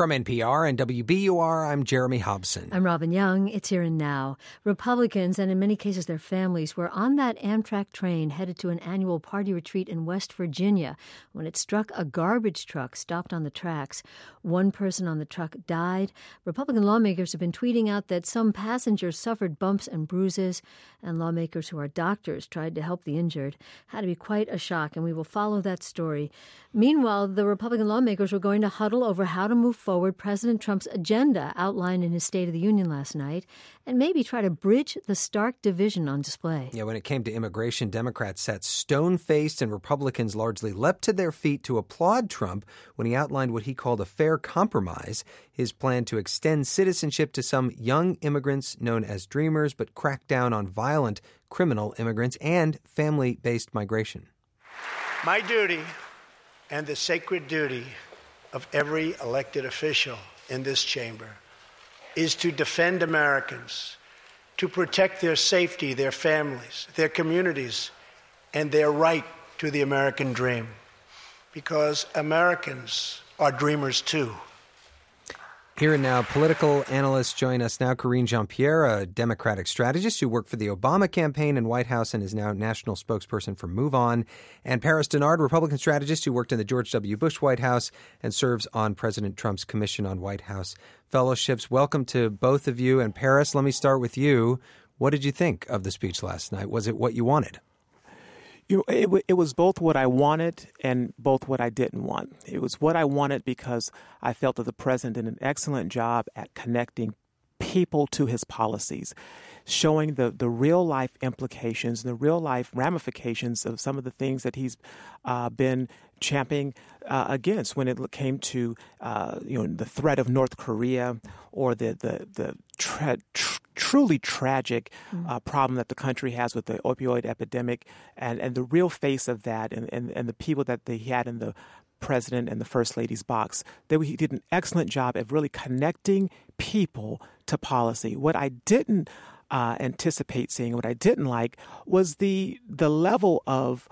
From NPR and WBUR, I'm Jeremy Hobson. I'm Robin Young. It's Here and Now. Republicans, and in many cases their families, were on that Amtrak train headed to an annual party retreat in West Virginia when it struck a garbage truck stopped on the tracks. One person on the truck died. Republican lawmakers have been tweeting out that some passengers suffered bumps and bruises, and lawmakers who are doctors tried to help the injured. Had to be quite a shock, and we will follow that story. Meanwhile, the Republican lawmakers were going to huddle over how to move forward President Trump's agenda outlined in his State of the Union last night and maybe try to bridge the stark division on display. Yeah, when it came to immigration, Democrats sat stone-faced and Republicans largely leapt to their feet to applaud Trump when he outlined what he called a fair compromise, his plan to extend citizenship to some young immigrants known as Dreamers, but crack down on violent criminal immigrants and family-based migration. My duty and the sacred duty of every elected official in this chamber is to defend Americans, to protect their safety, their families, their communities, and their right to the American dream. Because Americans are dreamers too. Here and Now, political analysts join us now. Karine Jean-Pierre, a Democratic strategist who worked for the Obama campaign and White House and is now national spokesperson for Move On. And Paris Dennard, Republican strategist who worked in the George W. Bush White House and serves on President Trump's Commission on White House Fellowships. Welcome to both of you. And Paris, let me start with you. What did you think of the speech last night? Was it what you wanted? It was both what I wanted and both what I didn't want. It was what I wanted because I felt that the president did an excellent job at connecting people to his policies, showing the real-life implications and the real-life ramifications of some of the things that he's been championing against when it came to the threat of North Korea or the truly tragic problem that the country has with the opioid epidemic and the real face of that and the people that he had in the president and the first lady's box. He did an excellent job of really connecting people to policy. What I didn't anticipate seeing, what I didn't like, was the level of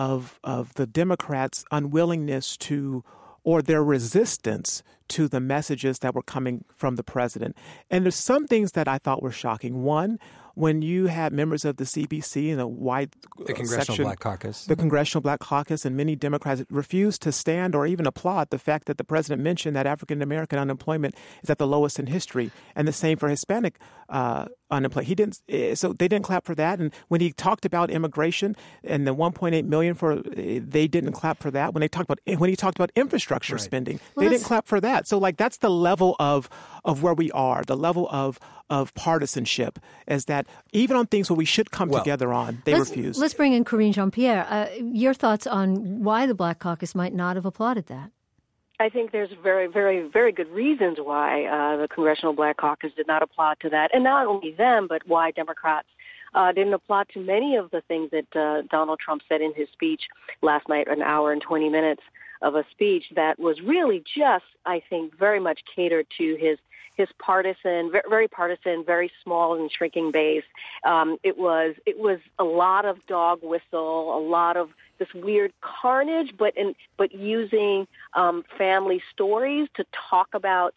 the Democrats' unwillingness to, or their resistance to the messages that were coming from the president. And there's some things that I thought were shocking. One, when you had members of the CBC and the Congressional Black Caucus. The Congressional Black Caucus and many Democrats refused to stand or even applaud the fact that the president mentioned that African-American unemployment is at the lowest in history, and the same for Hispanic unemployment. So they didn't clap for that. And when he talked about immigration and the 1.8 million they didn't clap for that. When he talked about infrastructure spending, they didn't clap for that. So that's the level of where we are, the level of partisanship, is that even on things where we should come together on, they refuse. Let's bring in Karine Jean-Pierre. Your thoughts on why the Black Caucus might not have applauded that? I think there's very, very, very good reasons why the Congressional Black Caucus did not applaud to that. And not only them, but why Democrats didn't applaud to many of the things that Donald Trump said in his speech last night, an hour and 20 minutes of a speech that was really just, I think, very much catered to his partisan, very partisan, very small and shrinking base. It was a lot of dog whistle, a lot of this weird carnage, but using family stories to talk about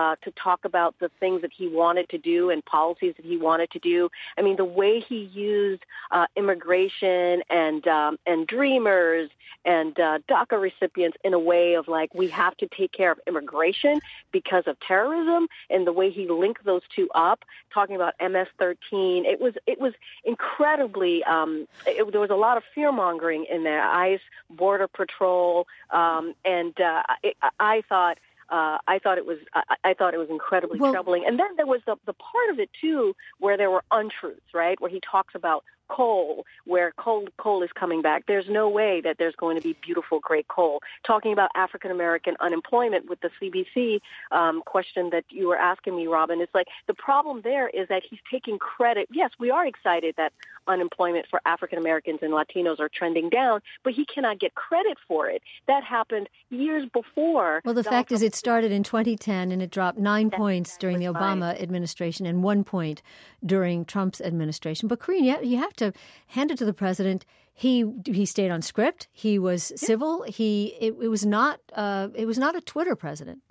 the things that he wanted to do and policies that he wanted to do. I mean, the way he used immigration and Dreamers and DACA recipients in a way of we have to take care of immigration because of terrorism, and the way he linked those two up, talking about MS-13, it was incredibly. There was a lot of fear mongering in there. ICE, Border Patrol, and I thought it was incredibly troubling. And then there was the part of it too where there were untruths, right? Where he talks about coal, where coal is coming back. There's no way that there's going to be beautiful, great coal. Talking about African-American unemployment with the CBC question that you were asking me, Robin, it's the problem there is that he's taking credit. Yes, we are excited that unemployment for African-Americans and Latinos are trending down, but he cannot get credit for it. That happened years before. Well, the fact is it started in 2010 and it dropped 9 points during the Obama administration and 1 point during Trump's administration. But Karine, you have to hand it to the president. He stayed on script. He was civil. It was not a Twitter president.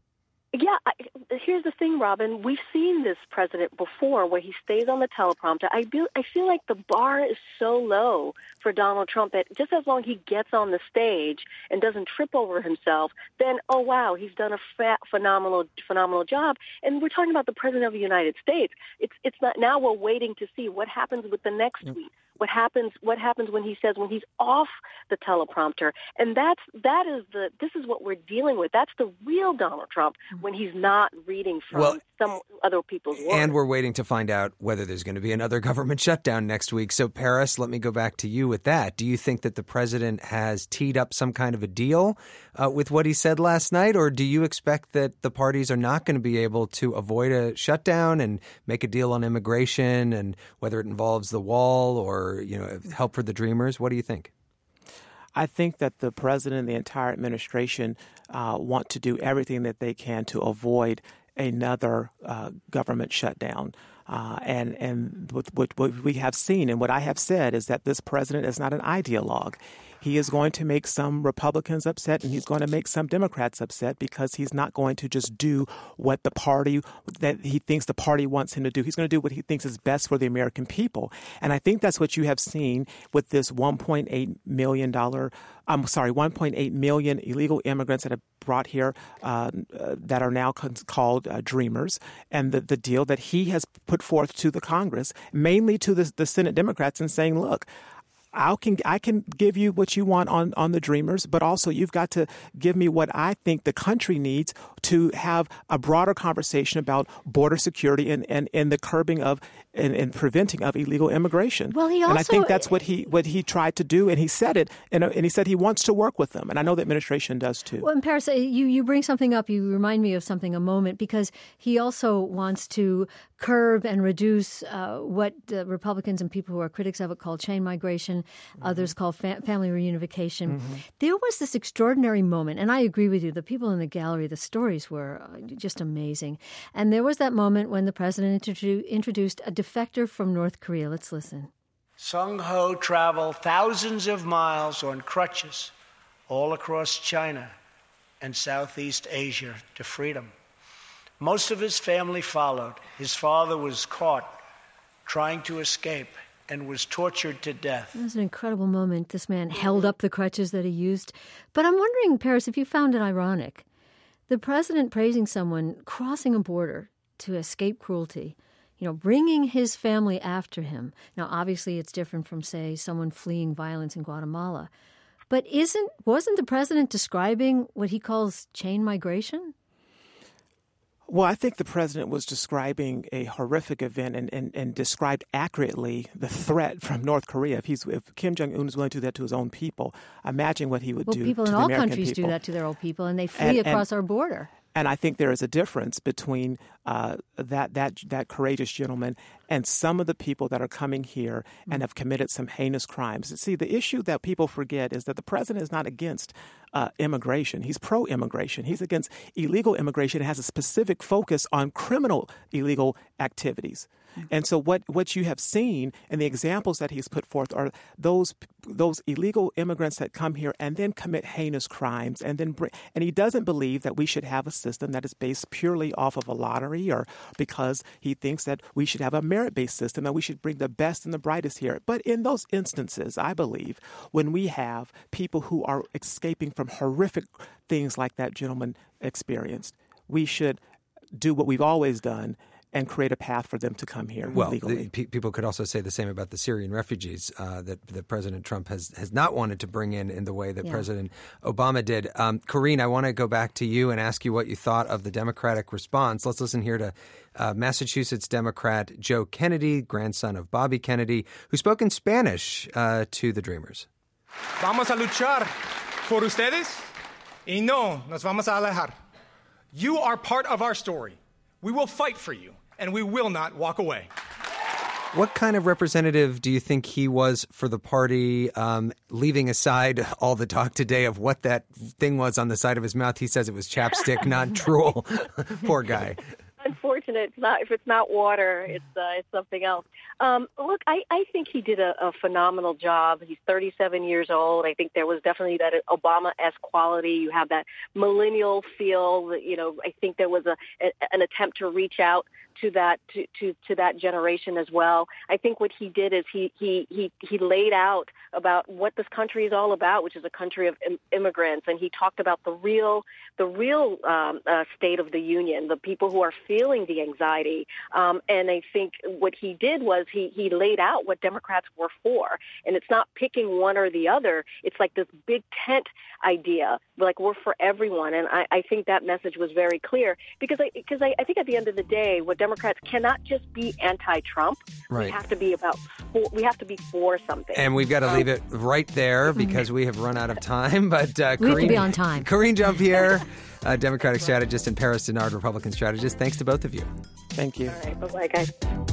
Yeah, here's the thing, Robin. We've seen this president before where he stays on the teleprompter. I feel like the bar is so low for Donald Trump that just as long as he gets on the stage and doesn't trip over himself, then, oh, wow, he's done a phenomenal job. And we're talking about the president of the United States. It's not, now we're waiting to see what happens with the next tweet. What happens when he's off the teleprompter. And this is what we're dealing with. That's the real Donald Trump when he's not reading from some other people's words. And we're waiting to find out whether there's going to be another government shutdown next week. So, Paris, let me go back to you with that. Do you think that the president has teed up some kind of a deal with what he said last night? Or do you expect that the parties are not going to be able to avoid a shutdown and make a deal on immigration, and whether it involves the wall or help for the Dreamers? What do you think? I think that the president and the entire administration want to do everything that they can to avoid another government shutdown. And what we have seen and what I have said is that this president is not an ideologue. He is going to make some Republicans upset, and he's going to make some Democrats upset because he's not going to just do what the party that he thinks the party wants him to do. He's going to do what he thinks is best for the American people. And I think that's what you have seen with this $1.8 million illegal immigrants that have brought here that are now called Dreamers, and the deal that he has put forth to the Congress, mainly to the Senate Democrats, and saying, look, I can give you what you want on the Dreamers, but also you've got to give me what I think the country needs to have a broader conversation about border security and the curbing of and preventing of illegal immigration. Well, and I think that's what he tried to do, and he said it, and he said he wants to work with them, and I know the administration does too. Well, and Paris, you bring something up. You remind me of something a moment, because he also wants to curb and reduce what Republicans and people who are critics of it call chain migration, others call family reunification. There was this extraordinary moment, and I agree with you, the people in the gallery, the stories were just amazing. And there was that moment when the president introduced a defector from North Korea. Let's listen. Sung Ho traveled thousands of miles on crutches all across China and Southeast Asia to freedom. Most of his family followed. His father was caught trying to escape and was tortured to death. It was an incredible moment. This man held up the crutches that he used. But I'm wondering, Paris, if you found it ironic, the president praising someone crossing a border to escape cruelty, bringing his family after him. Now, obviously, it's different from, say, someone fleeing violence in Guatemala. But wasn't the president describing what he calls chain migration? Well, I think the president was describing a horrific event and described accurately the threat from North Korea. If Kim Jong-un is willing to do that to his own people, imagine what he would do to the American people. People in all countries do that to their own people, and they flee across our border. And I think there is a difference between that courageous gentleman and some of the people that are coming here and have committed some heinous crimes. See, the issue that people forget is that the president is not against immigration. He's pro-immigration. He's against illegal immigration. It has a specific focus on criminal illegal activities. And so what you have seen and the examples that he's put forth are those illegal immigrants that come here and then commit heinous crimes, and he doesn't believe that we should have a system that is based purely off of a lottery, or because he thinks that we should have a merit-based system, that we should bring the best and the brightest here. But in those instances, I believe, when we have people who are escaping from horrific things like that gentleman experienced, we should do what we've always done and create a path for them to come here legally. People could also say the same about the Syrian refugees that President Trump has not wanted to bring in the way that President Obama did. Karine, I want to go back to you and ask you what you thought of the Democratic response. Let's listen here to Massachusetts Democrat Joe Kennedy, grandson of Bobby Kennedy, who spoke in Spanish to the Dreamers. Vamos a luchar por ustedes y no nos vamos a alejar. You are part of our story. We will fight for you, and we will not walk away. What kind of representative do you think he was for the party, leaving aside all the talk today of what that thing was on the side of his mouth? He says it was chapstick, not drool. Poor guy. unfortunate. If it's not water, it's something else. Look, I think he did a phenomenal job. He's 37 years old. I think there was definitely that Obama-esque quality. You have that millennial feel. I think there was an attempt to reach out to that to that generation as well. I think what he did is he laid out about what this country is all about, which is a country of immigrants, and he talked about the real state of the union, the people who are feeling the anxiety. And I think what he did was he laid out what Democrats were for, and it's not picking one or the other. It's like this big tent idea, like we're for everyone. And I think that message was very clear because I think at the end of the day, what Democrats cannot just be anti-Trump. Right. We have to be we have to be for something. And we've got to leave it right there because we have run out of time. But we have to be on time. Karine Jean-Pierre, Democratic strategist, and Paris Dennard, Republican strategist. Thanks to both of you. Thank you. All right. Bye-bye, guys.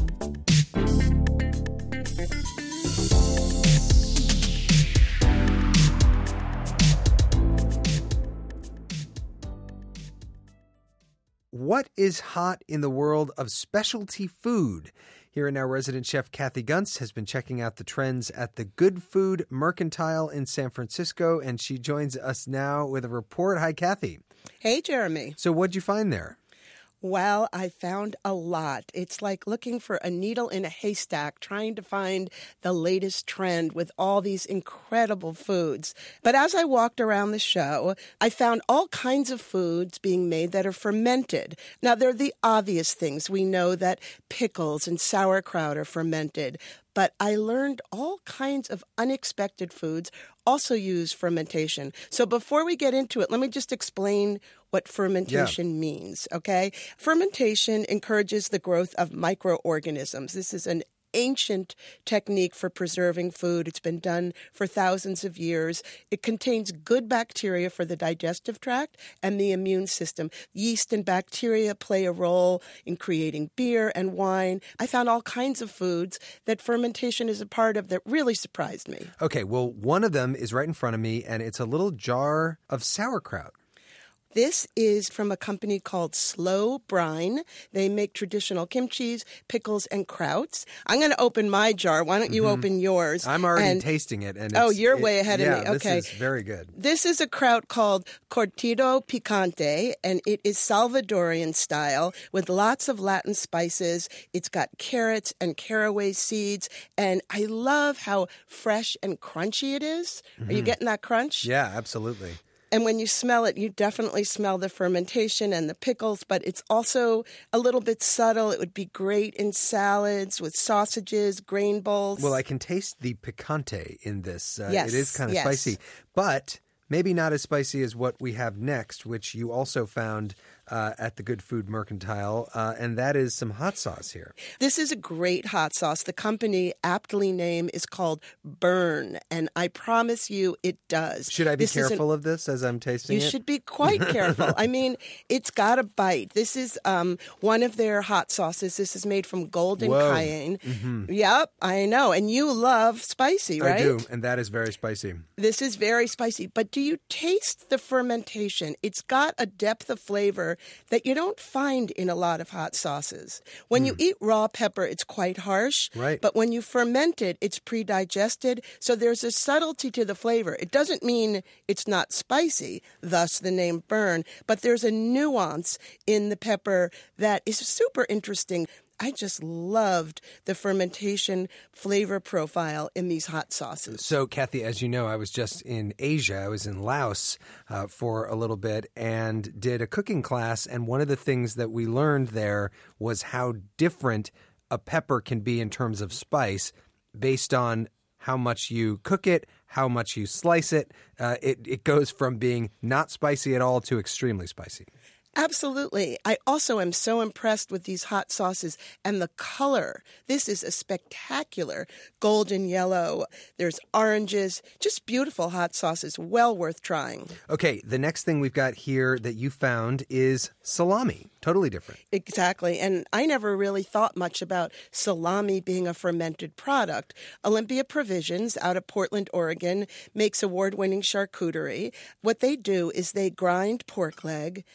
What is hot in the world of specialty food? Here and Now resident chef Kathy Gunst has been checking out the trends at the Good Food Mercantile in San Francisco, and she joins us now with a report. Hi, Kathy. Hey, Jeremy. So what'd you find there? Well, I found a lot. It's like looking for a needle in a haystack, trying to find the latest trend with all these incredible foods. But as I walked around the show, I found all kinds of foods being made that are fermented. Now, they're the obvious things. We know that pickles and sauerkraut are fermented. But I learned all kinds of unexpected foods also use fermentation. So before we get into it, let me just explain what fermentation means, okay? Fermentation encourages the growth of microorganisms. This is an ancient technique for preserving food. It's been done for thousands of years. It contains good bacteria for the digestive tract and the immune system. Yeast and bacteria play a role in creating beer and wine. I found all kinds of foods that fermentation is a part of that really surprised me. Okay, well, one of them is right in front of me, and it's a little jar of sauerkraut. This is from a company called Slow Brine. They make traditional kimchis, pickles, and krauts. I'm going to open my jar. Why don't you open yours? I'm already tasting it. And you're way ahead of me. Okay. This is very good. This is a kraut called Cortido Picante, and it is Salvadorian style with lots of Latin spices. It's got carrots and caraway seeds, and I love how fresh and crunchy it is. Are you getting that crunch? Yeah, absolutely. And when you smell it, you definitely smell the fermentation and the pickles, but it's also a little bit subtle. It would be great in salads with sausages, grain bowls. Well, I can taste the picante in this. Yes, it is kind of spicy, but maybe not as spicy as what we have next, which you also found at the Good Food Mercantile, and that is some hot sauce here. This is a great hot sauce. The company aptly named is called Burn, and I promise you it does. Should I be careful of this as I'm tasting it? You should be quite careful. I mean, it's got a bite. This is one of their hot sauces. This is made from golden cayenne. Yep, I know. And you love spicy, right? I do, and that is very spicy. This is very spicy. But do you taste the fermentation? It's got a depth of flavor that you don't find in a lot of hot sauces. When you eat raw pepper, it's quite harsh. Right. But when you ferment it, it's pre-digested. So there's a subtlety to the flavor. It doesn't mean it's not spicy, thus the name Burn. But there's a nuance in the pepper that is super interesting. I just loved the fermentation flavor profile in these hot sauces. So, Kathy, as you know, I was just in Asia. I was in Laos for a little bit and did a cooking class. And one of the things that we learned there was how different a pepper can be in terms of spice based on how much you cook it, how much you slice it. It goes from being not spicy at all to extremely spicy. Absolutely. I also am so impressed with these hot sauces and the color. This is a spectacular golden yellow. There's oranges, just beautiful hot sauces, well worth trying. Okay, the next thing we've got here that you found is salami. Totally different. Exactly. And I never really thought much about salami being a fermented product. Olympia Provisions out of Portland, Oregon, makes award-winning charcuterie. What they do is they grind pork leg, they ferment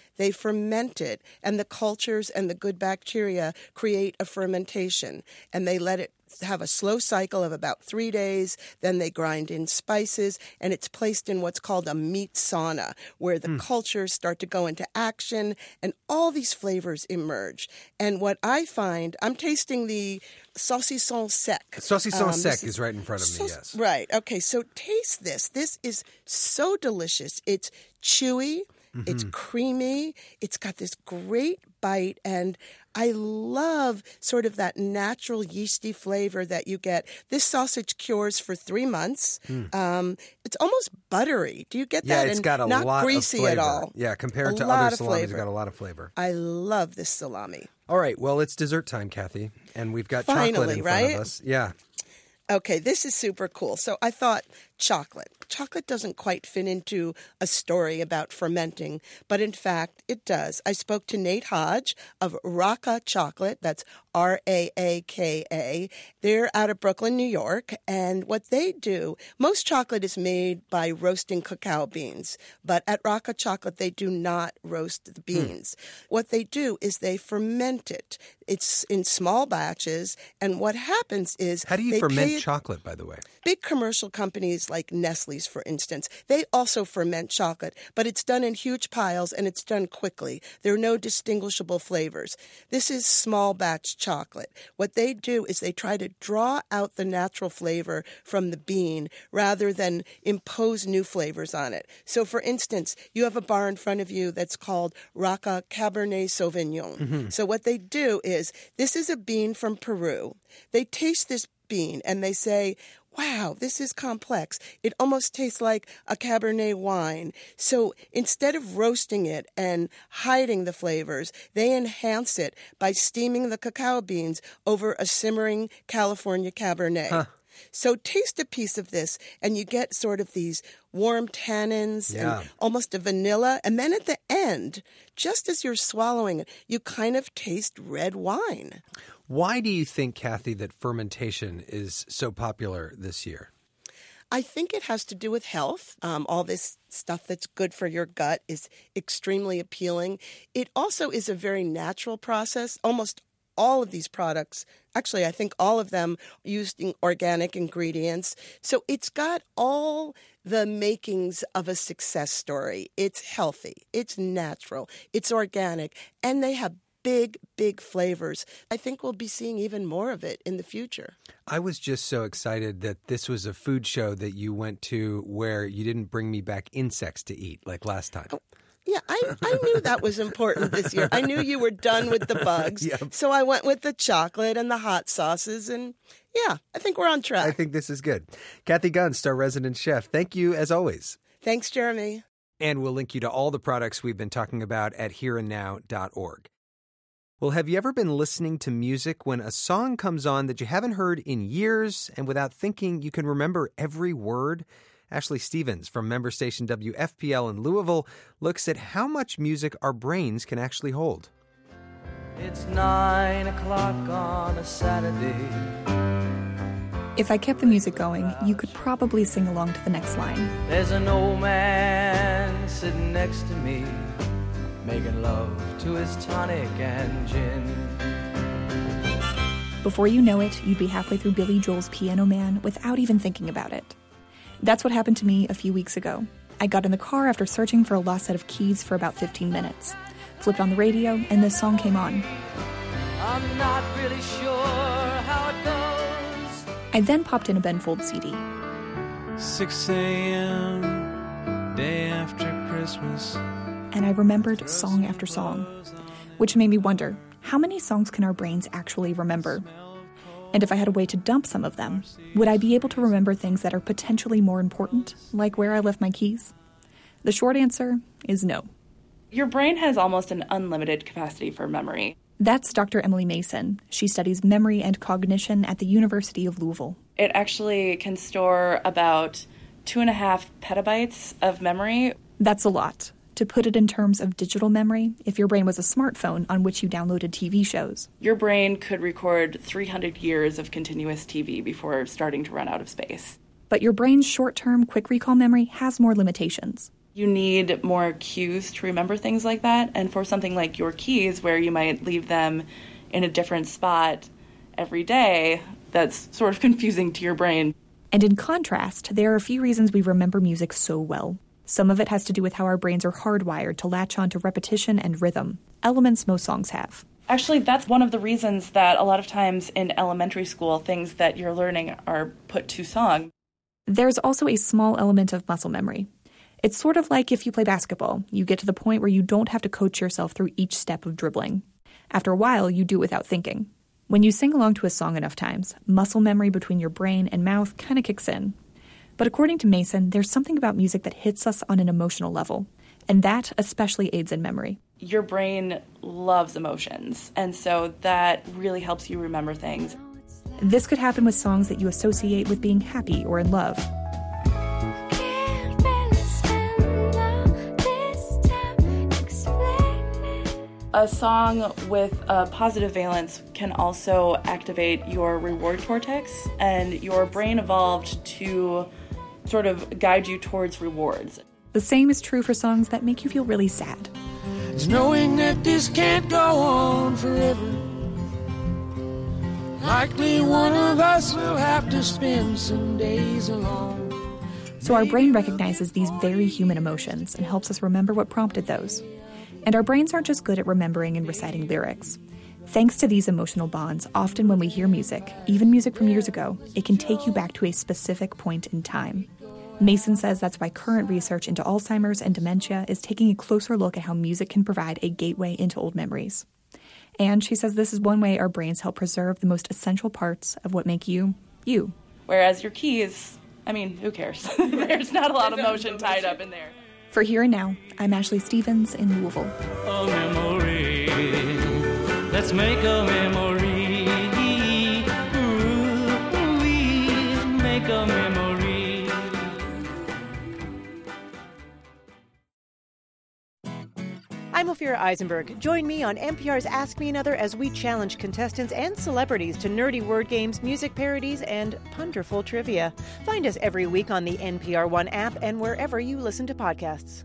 ferment it, and the cultures and the good bacteria create a fermentation, and they let it have a slow cycle of about 3 days. Then they grind in spices, and it's placed in what's called a meat sauna, where the cultures start to go into action, and all these flavors emerge. And what I find, I'm tasting the saucisson sec. Saucisson sec is right in front of me, yes. Right. Okay, so taste this. This is so delicious. It's chewy. It's creamy. It's got this great bite, and I love sort of that natural yeasty flavor that you get. This sausage cures for 3 months. It's almost buttery. Do you get that? Yeah, it's got a not lot greasy of flavor. at all. Yeah, compared to other salamis, it's got a lot of flavor. I love this salami. All right, well, it's dessert time, Kathy, and we've got Finally, chocolate in front right? of us. Yeah. Okay, this is super cool. So I thought chocolate. Chocolate doesn't quite fit into a story about fermenting, but in fact, it does. I spoke to Nate Hodge of Raaka Chocolate. That's Raaka. They're out of Brooklyn, New York, and what they do, most chocolate is made by roasting cacao beans, but at Raaka Chocolate, they do not roast the beans. What they do is they ferment it. It's in small batches, and what happens is How do you ferment chocolate, by the way? Big commercial companies like Nestle's, for instance, they also ferment chocolate, but it's done in huge piles and it's done quickly. There are no distinguishable flavors. This is small batch chocolate. What they do is they try to draw out the natural flavor from the bean rather than impose new flavors on it. So, for instance, you have a bar in front of you that's called Raaka Cabernet Sauvignon. So what they do is, this is a bean from Peru. They taste this bean and they say, wow, this is complex. It almost tastes like a Cabernet wine. So instead of roasting it and hiding the flavors, they enhance it by steaming the cacao beans over a simmering California Cabernet. So taste a piece of this, and you get sort of these warm tannins and almost a vanilla. And then at the end, just as you're swallowing it, you kind of taste red wine. Why do you think, Kathy, that fermentation is so popular this year? I think it has to do with health. All this stuff that's good for your gut is extremely appealing. It also is a very natural process. Almost all of these products, actually, I think all of them using organic ingredients. So it's got all the makings of a success story. It's healthy, it's natural, it's organic, and they have big flavors. I think we'll be seeing even more of it in the future. I was just so excited that this was a food show that you went to where you didn't bring me back insects to eat like last time. Yeah, I knew that was important this year. I knew you were done with the bugs. So I went with the chocolate and the hot sauces, and yeah, I think we're on track. I think this is good. Kathy Gunst, our resident chef, thank you as always. Thanks, Jeremy. And we'll link you to all the products we've been talking about at hereandnow.org. Well, have you ever been listening to music when a song comes on that you haven't heard in years, and without thinking you can remember every word? Ashley Stevens from member station WFPL in Louisville looks at how much music our brains can actually hold. It's 9 o'clock on a Saturday. If I kept the music going, you could probably sing along to the next line. There's an old man sitting next to me, making love to his tonic and gin. Before you know it, you'd be halfway through Billy Joel's Piano Man without even thinking about it. That's what happened to me a few weeks ago. I got in the car after searching for a lost set of keys for about 15 minutes. Flipped on the radio, and this song came on. I'm not really sure how it goes. I then popped in a Ben Folds CD. 6 a.m., day after Christmas. And I remembered song after song, which made me wonder, how many songs can our brains actually remember? And if I had a way to dump some of them, would I be able to remember things that are potentially more important, like where I left my keys? The short answer is no. Your brain has almost an unlimited capacity for memory. That's Dr. Emily Mason. She studies memory and cognition at the University of Louisville. It actually can store about 2.5 petabytes of memory. That's a lot. To put it in terms of digital memory, if your brain was a smartphone on which you downloaded TV shows. Your brain could record 300 years of continuous TV before starting to run out of space. But your brain's short-term quick recall memory has more limitations. You need more cues to remember things like that. And for something like your keys, where you might leave them in a different spot every day, that's sort of confusing to your brain. And in contrast, there are a few reasons we remember music so well. Some of it has to do with how our brains are hardwired to latch on to repetition and rhythm, elements most songs have. Actually, that's one of the reasons that a lot of times in elementary school, things that you're learning are put to song. There's also a small element of muscle memory. It's sort of like if you play basketball. You get to the point where you don't have to coach yourself through each step of dribbling. After a while, you do it without thinking. When you sing along to a song enough times, muscle memory between your brain and mouth kind of kicks in. But according to Mason, there's something about music that hits us on an emotional level, and that especially aids in memory. Your brain loves emotions, and so that really helps you remember things. This could happen with songs that you associate with being happy or in love. A song with a positive valence can also activate your reward cortex, and your brain evolved to sort of guide you towards rewards. The same is true for songs that make you feel really sad. It's knowing that this can't go on forever. Likely one of us will have to spend some days alone. So our brain recognizes these very human emotions and helps us remember what prompted those. And our brains aren't just good at remembering and reciting lyrics. Thanks to these emotional bonds, often when we hear music, even music from years ago, it can take you back to a specific point in time. Mason says that's why current research into Alzheimer's and dementia is taking a closer look at how music can provide a gateway into old memories. And she says this is one way our brains help preserve the most essential parts of what make you, you. Whereas your keys, I mean, who cares? There's not a lot of emotion tied up in there. For Here and Now, I'm Ashley Stevens in Louisville. A memory. Let's make a memory. Ooh, we make a memory. I'm Ophira Eisenberg. Join me on NPR's Ask Me Another as we challenge contestants and celebrities to nerdy word games, music parodies, and punderful trivia. Find us every week on the NPR One app and wherever you listen to podcasts.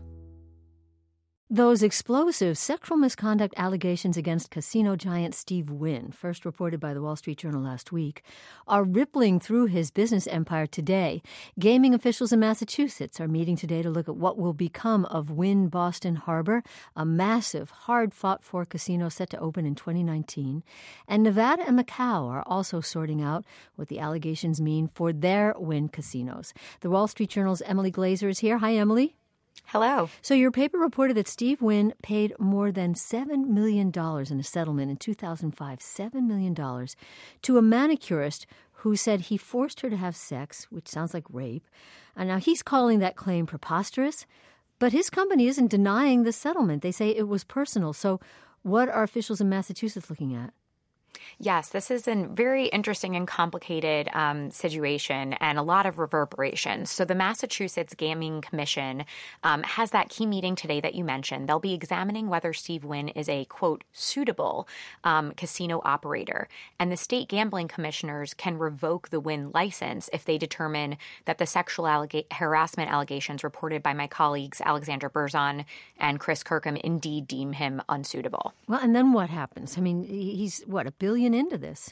Those explosive sexual misconduct allegations against casino giant Steve Wynn, first reported by the Wall Street Journal last week, are rippling through his business empire today. Gaming officials in Massachusetts are meeting today to look at what will become of Wynn Boston Harbor, a massive, hard-fought-for casino set to open in 2019. And Nevada and Macau are also sorting out what the allegations mean for their Wynn casinos. The Wall Street Journal's Emily Glazer is here. Hi, Emily. Hello. So your paper reported that Steve Wynn paid more than $7 million in a settlement in 2005, $7 million, to a manicurist who said he forced her to have sex, which sounds like rape. And now he's calling that claim preposterous, but his company isn't denying the settlement. They say it was personal. So what are officials in Massachusetts looking at? Yes, this is a very interesting and complicated situation and a lot of reverberations. So the Massachusetts Gaming Commission has that key meeting today that you mentioned. They'll be examining whether Steve Wynn is a, quote, suitable casino operator. And the state gambling commissioners can revoke the Wynn license if they determine that the sexual harassment allegations reported by my colleagues Alexandra Berzon and Chris Kirkham indeed deem him unsuitable. Well, and then what happens? I mean, he's, what, $1 billion into this?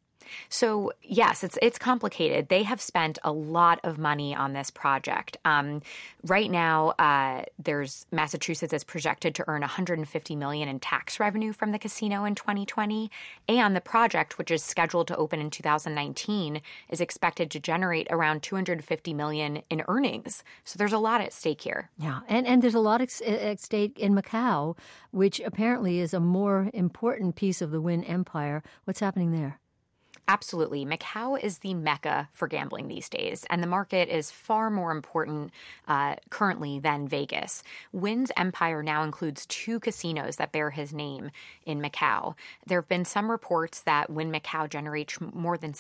So, yes, it's complicated. They have spent a lot of money on this project. Right now, Massachusetts is projected to earn $150 million in tax revenue from the casino in 2020. And the project, which is scheduled to open in 2019, is expected to generate around $250 million in earnings. So there's a lot at stake here. Yeah, and there's a lot at stake in Macau, which apparently is a more important piece of the Wynn empire. What's happening there? Absolutely. Macau is the mecca for gambling these days, and the market is far more important currently than Vegas. Wynn's empire now includes 2 casinos that bear his name in Macau. There have been some reports that Wynn Macau generates more than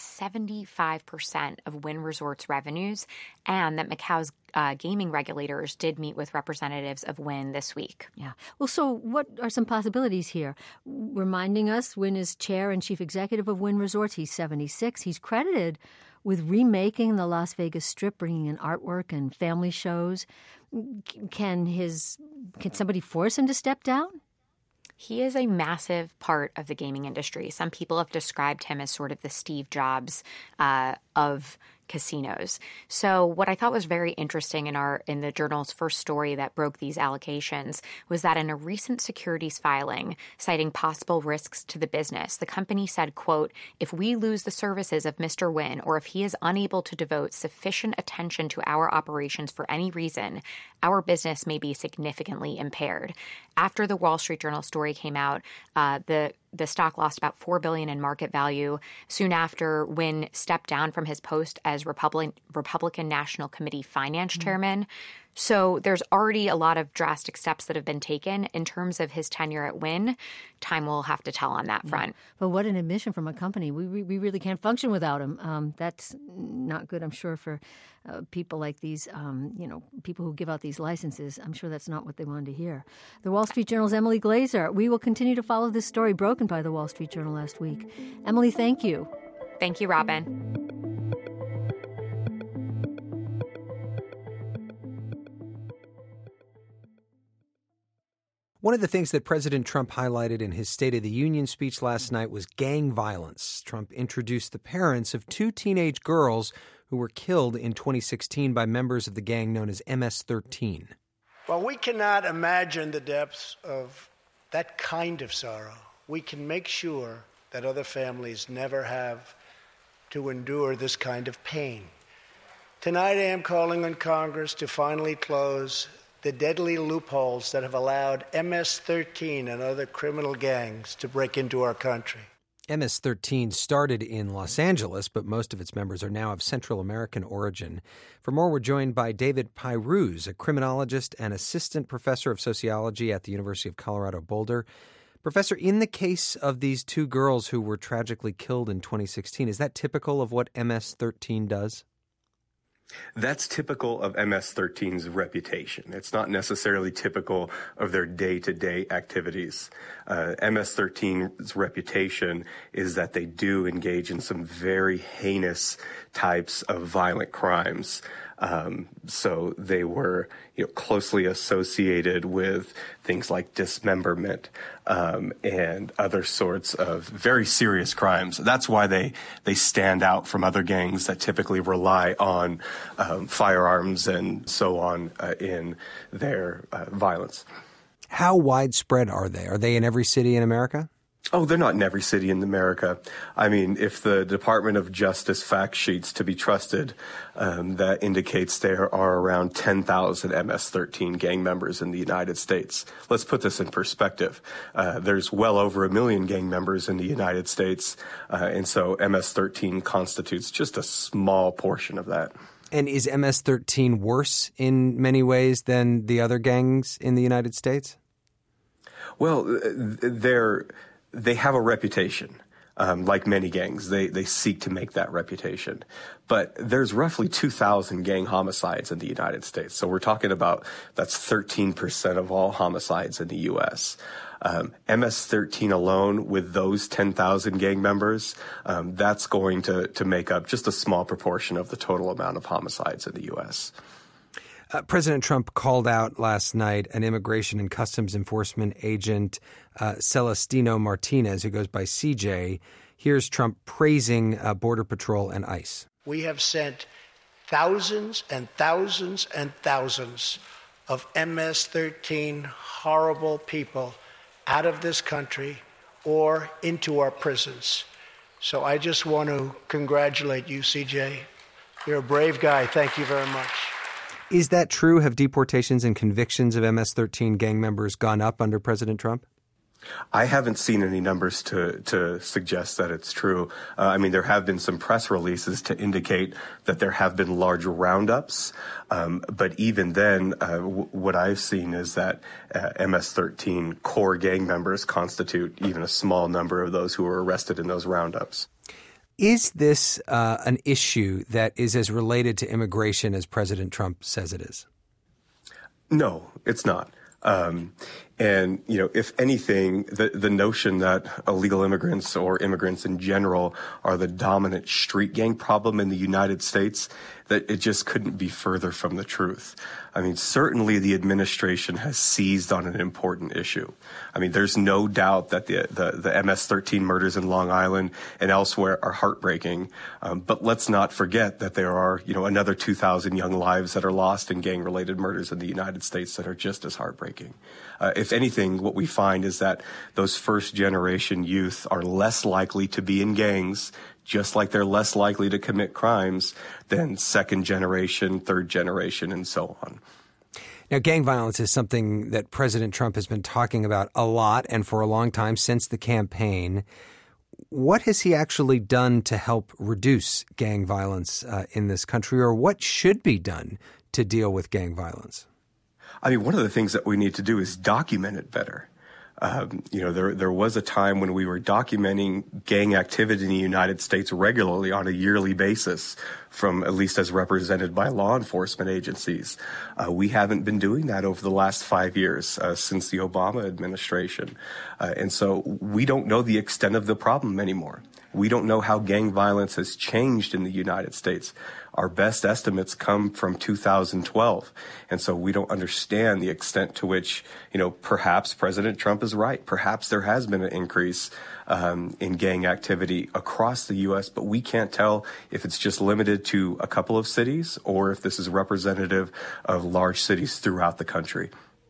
75% of Wynn Resort's revenues, and that Macau's gaming regulators did meet with representatives of Wynn this week. Yeah. Well, so what are some possibilities here? Reminding us, Wynn is chair and chief executive of Wynn Resorts. He's 76. He's credited with remaking the Las Vegas Strip, bringing in artwork and family shows. Can somebody force him to step down? He is a massive part of the gaming industry. Some people have described him as sort of the Steve Jobs of casinos. So what I thought was very interesting in the Journal's first story that broke these allegations was that in a recent securities filing citing possible risks to the business, the company said, quote, "If we lose the services of Mr. Wynn, or if he is unable to devote sufficient attention to our operations for any reason, our business may be significantly impaired." After the Wall Street Journal story came out, the stock lost about $4 billion in market value. Soon after, Wynn stepped down from his post as Republican National Committee Finance Chairman. So there's already a lot of drastic steps that have been taken in terms of his tenure at Wynn. Time will have to tell on that front. But what an admission from a company. We really can't function without him. That's not good, I'm sure, for people like these, people who give out these licenses. I'm sure that's not what they wanted to hear. The Wall Street Journal's Emily Glazer. We will continue to follow this story broken by the Wall Street Journal last week. Emily, thank you. Thank you, Robin. One of the things that President Trump highlighted in his State of the Union speech last night was gang violence. Trump introduced the parents of two teenage girls who were killed in 2016 by members of the gang known as MS-13. While we cannot imagine the depths of that kind of sorrow, we can make sure that other families never have to endure this kind of pain. Tonight I am calling on Congress to finally close the deadly loopholes that have allowed MS-13 and other criminal gangs to break into our country. MS-13 started in Los Angeles, but most of its members are now of Central American origin. For more, we're joined by David Pyruz, a criminologist and assistant professor of sociology at the University of Colorado Boulder. Professor, in the case of these two girls who were tragically killed in 2016, is that typical of what MS-13 does? That's typical of MS-13's reputation. It's not necessarily typical of their day-to-day activities. MS-13's reputation is that they do engage in some very heinous types of violent crimes. So they were, closely associated with things like dismemberment and other sorts of very serious crimes. That's why they stand out from other gangs that typically rely on firearms and so on in their violence. How widespread are they? Are they in every city in America? Oh, they're not in every city in America. I mean, if the Department of Justice fact sheets to be trusted, that indicates there are around 10,000 MS-13 gang members in the United States. Let's put this in perspective. There's well over 1 million gang members in the United States, and so MS-13 constitutes just a small portion of that. And is MS-13 worse in many ways than the other gangs in the United States? Well, they have a reputation, like many gangs. They seek to make that reputation. But there's roughly 2,000 gang homicides in the United States. So we're talking about that's 13% of all homicides in the U.S. MS-13 alone, with those 10,000 gang members, that's going to make up just a small proportion of the total amount of homicides in the U.S. President Trump called out last night an Immigration and Customs Enforcement agent, Celestino Martinez, who goes by CJ. Here's Trump praising Border Patrol and ICE. We have sent thousands and thousands and thousands of MS-13 horrible people out of this country or into our prisons. So I just want to congratulate you, CJ. You're a brave guy. Thank you very much. Is that true? Have deportations and convictions of MS-13 gang members gone up under President Trump? I haven't seen any numbers to suggest that it's true. I mean, there have been some press releases to indicate that there have been large roundups. But even then, what I've seen is that MS-13 core gang members constitute even a small number of those who were arrested in those roundups. Is this an issue that is as related to immigration as President Trump says it is? No, it's not. And, if anything, the notion that illegal immigrants or immigrants in general are the dominant street gang problem in the United States, that it just couldn't be further from the truth. I mean, certainly the administration has seized on an important issue. I mean, there's no doubt that the MS-13 murders in Long Island and elsewhere are heartbreaking. But let's not forget that there are, another 2,000 young lives that are lost in gang-related murders in the United States that are just as heartbreaking. If anything, what we find is that those first-generation youth are less likely to be in gangs, just like they're less likely to commit crimes than second generation, third generation, and so on. Now, gang violence is something that President Trump has been talking about a lot and for a long time since the campaign. What has he actually done to help reduce gang violence in this country, or what should be done to deal with gang violence? I mean, one of the things that we need to do is document it better. There was a time when we were documenting gang activity in the United States regularly on a yearly basis, from at least as represented by law enforcement agencies. We haven't been doing that over the last 5 years since the Obama administration. And so we don't know the extent of the problem anymore. We don't know how gang violence has changed in the United States. Our best estimates come from 2012. And so we don't understand the extent to which, perhaps President Trump is right. Perhaps there has been an increase in gang activity across the U.S., but we can't tell if it's just limited to a couple of cities or if this is representative of large cities throughout the country.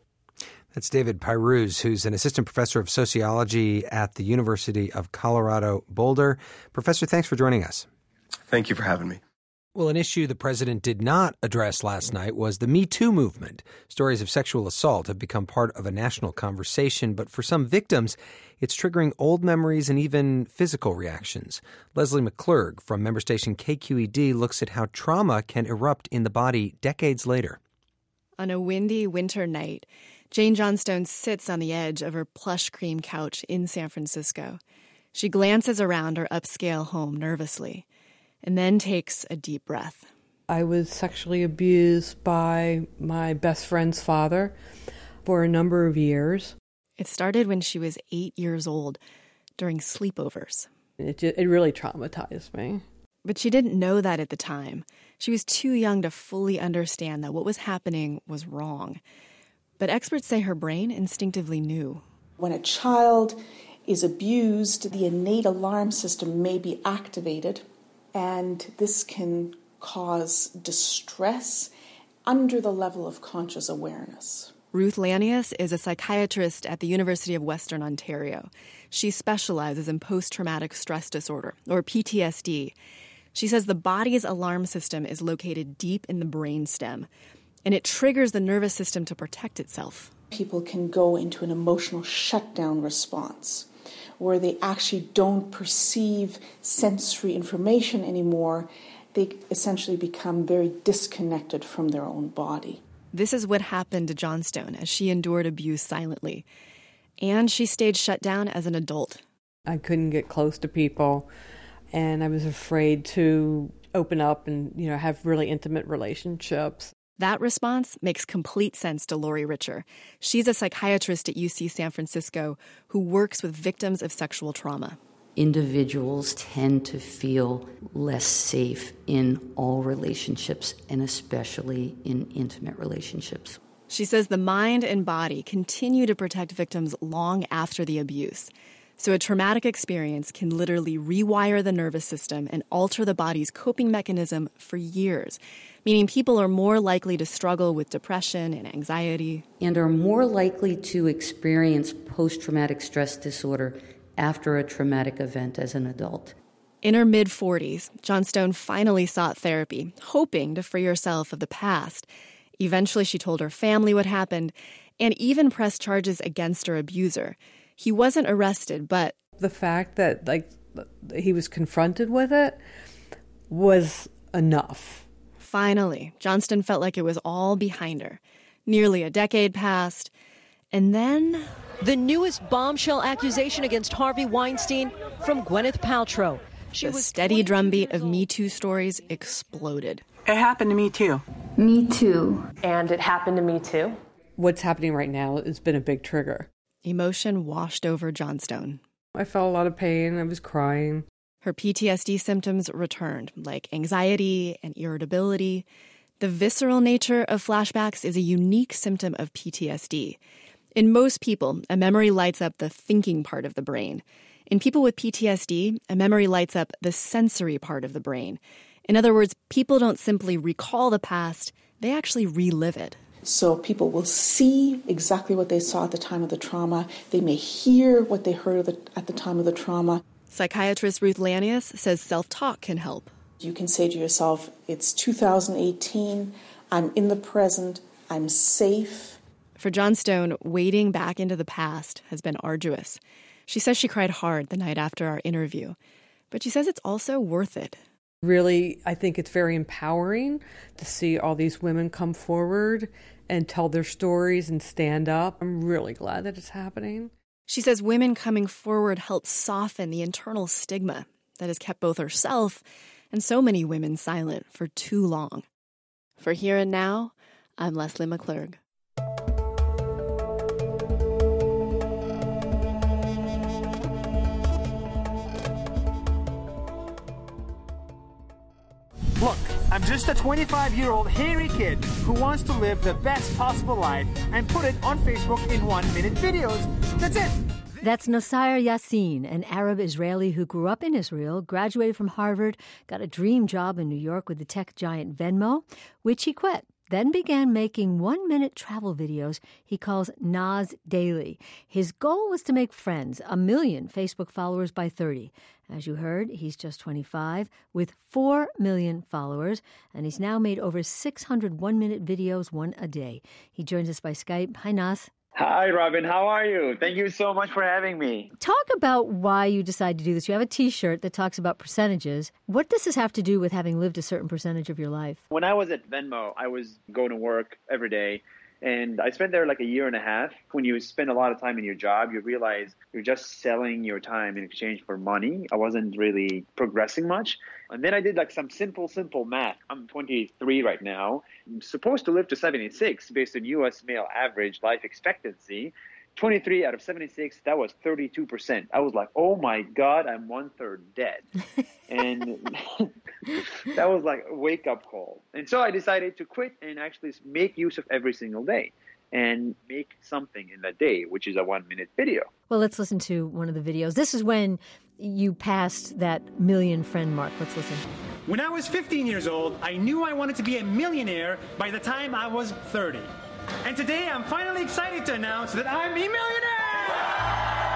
That's David Pyruz, who's an assistant professor of sociology at the University of Colorado Boulder. Professor, thanks for joining us. Thank you for having me. Well, an issue the president did not address last night was the Me Too movement. Stories of sexual assault have become part of a national conversation, but for some victims, it's triggering old memories and even physical reactions. Leslie McClurg from member station KQED looks at how trauma can erupt in the body decades later. On a windy winter night, Jane Johnstone sits on the edge of her plush cream couch in San Francisco. She glances around her upscale home nervously and then takes a deep breath. I was sexually abused by my best friend's father for a number of years. It started when she was 8 years old during sleepovers. It really traumatized me. But she didn't know that at the time. She was too young to fully understand that what was happening was wrong. But experts say her brain instinctively knew. When a child is abused, the innate alarm system may be activated, and this can cause distress under the level of conscious awareness. Ruth Lanius is a psychiatrist at the University of Western Ontario. She specializes in post-traumatic stress disorder, or PTSD. She says the body's alarm system is located deep in the brainstem, and it triggers the nervous system to protect itself. People can go into an emotional shutdown response where they actually don't perceive sensory information anymore. They essentially become very disconnected from their own body. This is what happened to Johnstone as she endured abuse silently. And she stayed shut down as an adult. I couldn't get close to people, and I was afraid to open up and, have really intimate relationships. That response makes complete sense to Lori Richer. She's a psychiatrist at UC San Francisco who works with victims of sexual trauma. Individuals tend to feel less safe in all relationships, and especially in intimate relationships. She says the mind and body continue to protect victims long after the abuse. So a traumatic experience can literally rewire the nervous system and alter the body's coping mechanism for years, meaning people are more likely to struggle with depression and anxiety. And are more likely to experience post-traumatic stress disorder after a traumatic event as an adult. In her mid-40s, Johnstone finally sought therapy, hoping to free herself of the past. Eventually, she told her family what happened and even pressed charges against her abuser. He wasn't arrested, but the fact that he was confronted with it was enough. Finally, Johnstone felt like it was all behind her. Nearly a decade passed, and then the newest bombshell accusation against Harvey Weinstein from Gwyneth Paltrow. The steady drumbeat of Me Too stories exploded. It happened to me too. Me too. And it happened to me too. what's happening right now has been a big trigger. Emotion washed over Johnstone. I felt a lot of pain. I was crying. Her PTSD symptoms returned, like anxiety and irritability. The visceral nature of flashbacks is a unique symptom of PTSD. In most people, a memory lights up the thinking part of the brain. In people with PTSD, a memory lights up the sensory part of the brain. In other words, people don't simply recall the past, they actually relive it. So people will see exactly what they saw at the time of the trauma. They may hear what they heard at the time of the trauma. Psychiatrist Ruth Lanius says self-talk can help. You can say to yourself, it's 2018, I'm in the present, I'm safe. For Johnstone, wading back into the past has been arduous. She says she cried hard the night after our interview, but she says it's also worth it. Really, I think it's very empowering to see all these women come forward and tell their stories and stand up. I'm really glad that it's happening. She says women coming forward help soften the internal stigma that has kept both herself and so many women silent for too long. For Here and Now, I'm Leslie McClurg. Look, I'm just a 25-year-old hairy kid who wants to live the best possible life and put it on Facebook in 1-minute videos. That's it. That's Nasser Yassin, an Arab Israeli who grew up in Israel, graduated from Harvard, got a dream job in New York with the tech giant Venmo, which he quit, then began making 1-minute travel videos he calls Nas Daily. His goal was to make friends, 1 million Facebook followers by 30. As you heard, he's just 25 with 4 million followers, and he's now made over 600 1-minute videos, one a day. He joins us by Skype. Hi, Nas. Hi, Robin. How are you? Thank you so much for having me. Talk about why you decided to do this. You have a T-shirt that talks about percentages. What does this have to do with having lived a certain percentage of your life? When I was at Venmo, I was going to work every day, and I spent there like a year and a half. When you spend a lot of time in your job, you realize you're just selling your time in exchange for money. I wasn't really progressing much. And then I did like some simple math. I'm 23 right now. I'm supposed to live to 76 based on U.S. male average life expectancy. 23 out of 76, that was 32%. I was like, oh my God, I'm 1/3 dead. And that was like a wake-up call. And so I decided to quit and actually make use of every single day and make something in that day, which is a 1-minute video. Well, let's listen to one of the videos. This is when you passed that 1 million friend mark. Let's listen. When I was 15 years old, I knew I wanted to be a millionaire by the time I was 30. And today I'm finally excited to announce that I'm a millionaire!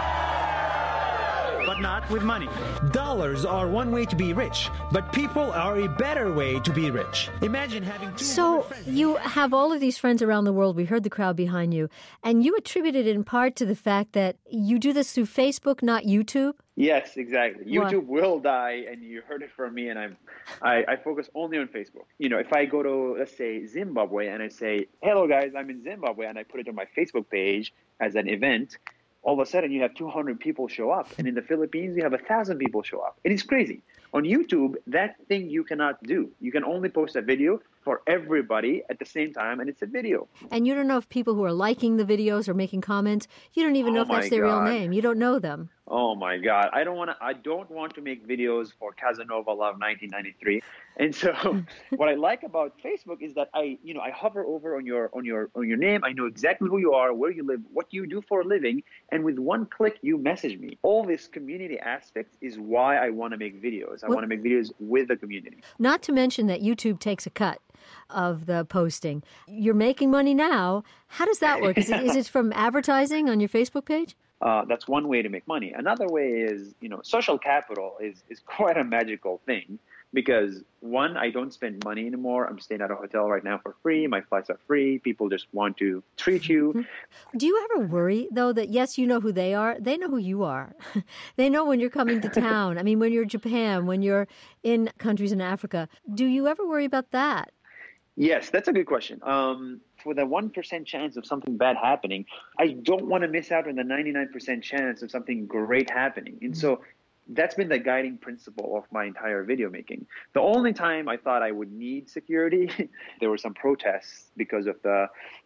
But not with money. Dollars are one way to be rich, but people are a better way to be rich. Imagine having 200 So friends. you have all of these friends around the world. We heard the crowd behind you. And you attribute it in part to the fact that you do this through Facebook, not YouTube? Yes, exactly. What? YouTube will die, and you heard it from me, and I focus only on Facebook. You know, if I go to, let's say, Zimbabwe, and I say, hello, guys, I'm in Zimbabwe, and I put it on my Facebook page as an event, all of a sudden you have 200 people show up. And in the Philippines, you have 1,000 people show up. It is crazy. On YouTube, that thing you cannot do. You can only post a video for everybody at the same time, and it's a video. And you don't know if people who are liking the videos or making comments, you don't even know if that's their real name. You don't know them. Oh my God. I don't want to make videos for Casanova Love 1993. And so what I like about Facebook is that I hover over on your name. I know exactly who you are, where you live, what you do for a living, and with one click you message me. All this community aspect is why I want to make videos. I want to make videos with the community. Not to mention that YouTube takes a cut of the posting. You're making money now. How does that work? Is it from advertising on your Facebook page? That's one way to make money. Another way is, social capital is quite a magical thing because, one, I don't spend money anymore. I'm staying at a hotel right now for free. My flights are free. People just want to treat you. Do you ever worry, though, that, yes, you know who they are. They know who you are. They know when you're coming to town. I mean, when you're in Japan, when you're in countries in Africa. Do you ever worry about that? Yes, that's a good question. For the 1% chance of something bad happening, I don't want to miss out on the 99% chance of something great happening. And so that's been the guiding principle of my entire video making. The only time I thought I would need security, there were some protests because of the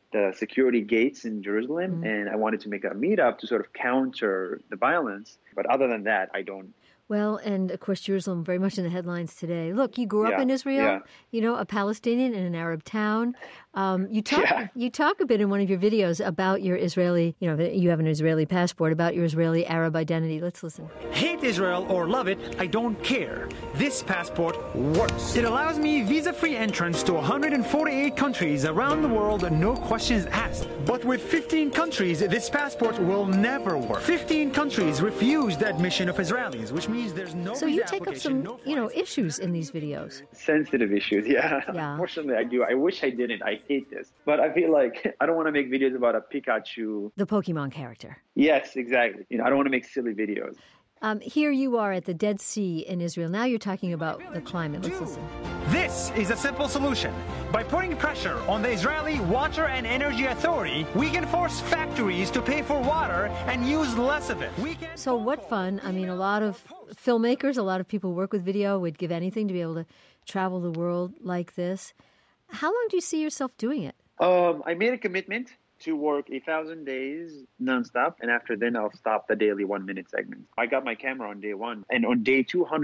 the security gates in Jerusalem, and I wanted to make a meetup to sort of counter the violence. But other than that, I don't. Well, and of course, Jerusalem very much in the headlines today. Look, you grew up in Israel, a Palestinian in an Arab town. You talk a bit in one of your videos about your Israeli, you have an Israeli passport, about your Israeli Arab identity. Let's listen. Hate Israel or love it, I don't care. This passport works. It allows me visa-free entrance to 148 countries around the world, no questions asked. But with 15 countries, this passport will never work. 15 countries refused admission of Israelis, which means there's no. So you take up some, issues in these videos. Sensitive issues, yeah. Unfortunately, I do. I wish I didn't. I hate this. But I feel like I don't want to make videos about a Pikachu. The Pokemon character. Yes, exactly. I don't want to make silly videos. Here you are at the Dead Sea in Israel. Now you're talking about the climate. Let's listen. This is a simple solution. By putting pressure on the Israeli Water and Energy Authority, we can force factories to pay for water and use less of it. So what fun. I mean, a lot of filmmakers, a lot of people who work with video would give anything to be able to travel the world like this. How long do you see yourself doing it? I made a commitment to work 1,000 days nonstop, and after then I'll stop the daily 1-minute segments. I got my camera on day 1, and on day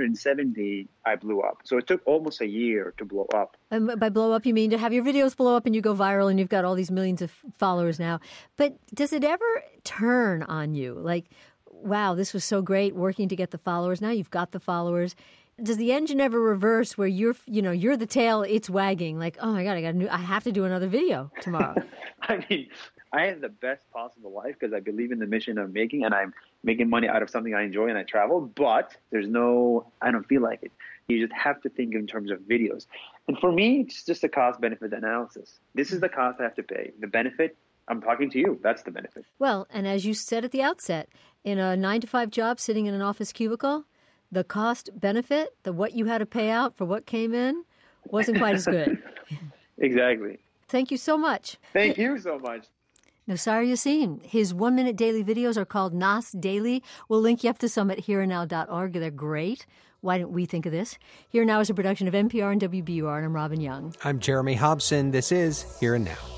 270 I blew up. So it took almost a year to blow up. And by blow up, you mean to have your videos blow up and you go viral and you've got all these millions of followers now. But does it ever turn on you? Like, wow, this was so great working to get the followers. Now you've got the followers. Does the engine ever reverse where you're the tail, it's wagging, like, oh my God, I have to do another video tomorrow? I mean, I have the best possible life because I believe in the mission I'm making, and I'm making money out of something I enjoy and I travel, but I don't feel like it. You just have to think in terms of videos. And for me, it's just a cost-benefit analysis. This is the cost I have to pay. The benefit, I'm talking to you. That's the benefit. Well, and as you said at the outset, in a 9-to-5 job sitting in an office cubicle, the cost benefit, what you had to pay out for what came in, wasn't quite as good. Exactly. Thank you so much. Thank you so much. Nosar Yassin. His 1-minute daily videos are called Nas Daily. We'll link you up to some at hereandnow.org. They're great. Why didn't we think of this? Here and Now is a production of NPR and WBUR, and I'm Robin Young. I'm Jeremy Hobson. This is Here and Now.